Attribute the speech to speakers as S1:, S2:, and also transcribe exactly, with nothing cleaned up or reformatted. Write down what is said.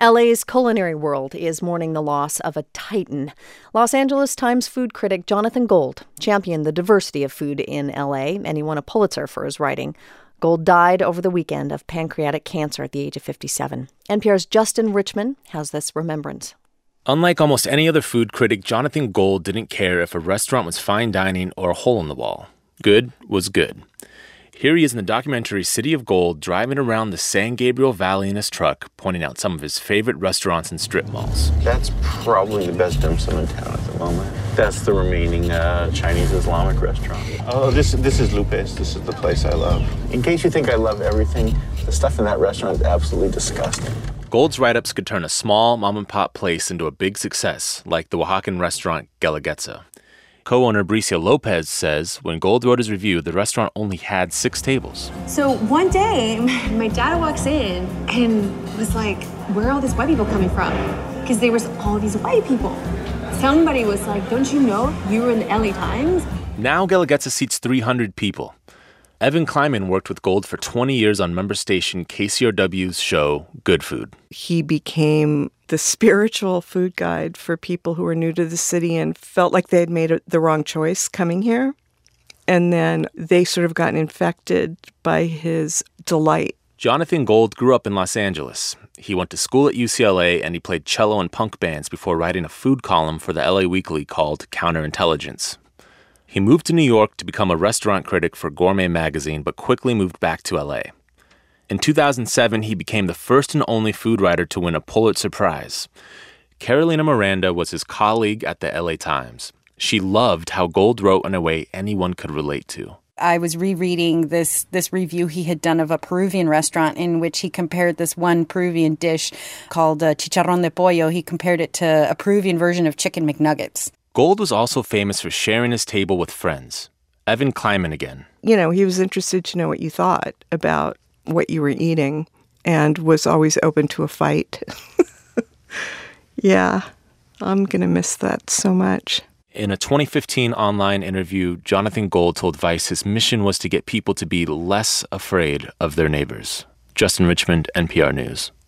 S1: L A's culinary world is mourning the loss of a titan. Los Angeles Times food critic Jonathan Gold championed the diversity of food in L A, and he won a Pulitzer for his writing. Gold died over the weekend of pancreatic cancer at the age of fifty-seven. N P R's Justin Richmond has this remembrance.
S2: Unlike almost any other food critic, Jonathan Gold didn't care if a restaurant was fine dining or a hole in the wall. Good was good. Here he is in the documentary City of Gold, driving around the San Gabriel Valley in his truck, pointing out some of his favorite restaurants and strip malls.
S3: That's probably the best dim sum in town at the moment. That's the remaining uh, Chinese Islamic restaurant. Oh, this this is Lupe's. This is the place I love. In case you think I love everything, the stuff in that restaurant is absolutely disgusting.
S2: Gold's write-ups could turn a small mom-and-pop place into a big success, like the Oaxacan restaurant Guelaguetza. Co-owner Bricia Lopez says when Gold wrote his review, the restaurant only had six tables.
S4: So one day, my dad walks in and was like, where are all these white people coming from? Because there was all these white people. Somebody was like, don't you know you were in the L A Times?
S2: Now Guelaguetza seats three hundred people. Evan Kleiman worked with Gold for twenty years on member station K C R W's show Good Food.
S5: He became the spiritual food guide for people who were new to the city and felt like they had made the wrong choice coming here. And then they sort of gotten infected by his delight.
S2: Jonathan Gold grew up in Los Angeles. He went to school at U C L A and he played cello in punk bands before writing a food column for the L A Weekly called Counterintelligence. He moved to New York to become a restaurant critic for Gourmet magazine, but quickly moved back to L A. In two thousand seven, he became the first and only food writer to win a Pulitzer Prize. Carolina Miranda was his colleague at the L A Times. She loved how Gold wrote in a way anyone could relate to.
S6: I was rereading this this review he had done of a Peruvian restaurant in which he compared this one Peruvian dish called uh, chicharrón de pollo. He compared it to a Peruvian version of chicken McNuggets.
S2: Gold was also famous for sharing his table with friends. Evan Kleiman again.
S5: You know, he was interested to know what you thought about what you were eating and was always open to a fight. Yeah, I'm going to miss that so much.
S2: In a twenty fifteen online interview, Jonathan Gold told Vice his mission was to get people to be less afraid of their neighbors. Justin Richmond, N P R News.